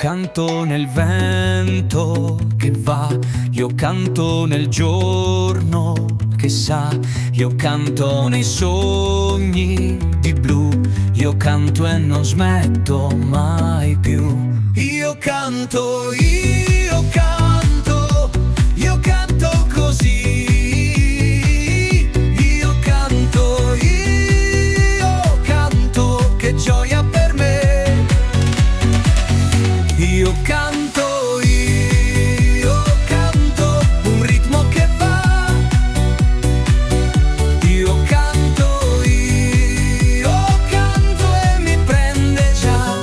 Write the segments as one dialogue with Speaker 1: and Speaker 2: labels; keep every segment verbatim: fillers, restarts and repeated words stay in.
Speaker 1: canto nel vento che va, io canto nel giorno che sa, io canto nei sogni di blu, io canto e non smetto mai più. Io canto, io canto, io canto così. Io canto, io canto, che gioia per me. Io canto, io canto, un ritmo che va. Io canto, io canto e mi prende già.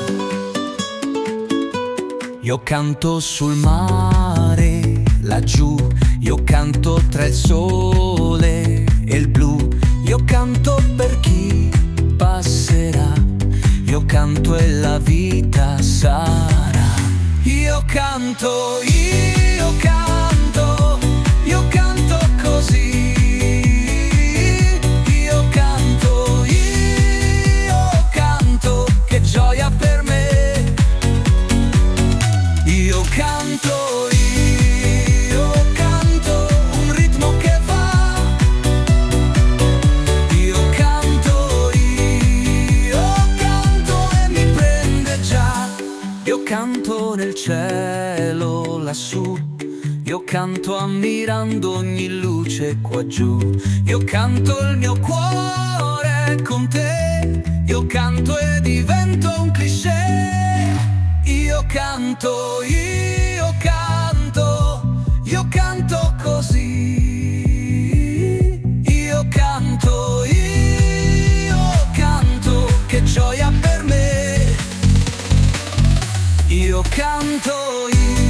Speaker 1: Io canto sul mare, laggiù. Io canto tra il sole e il blu. Io canto per chi passerà. Io canto e la vita sarà. Io canto, io canto, io canto così. Io canto, io canto, che gioia per me. Io canto, io canto, un ritmo che va. Io canto, io canto e mi prende già. Io canto nel cielo lassù, io canto ammirando ogni luce qua giù. Io canto il mio cuore con te, io canto e divento un cliché. Io canto, io canto, io canto così. Io canto, io canto, che gioia per me. Io canto, io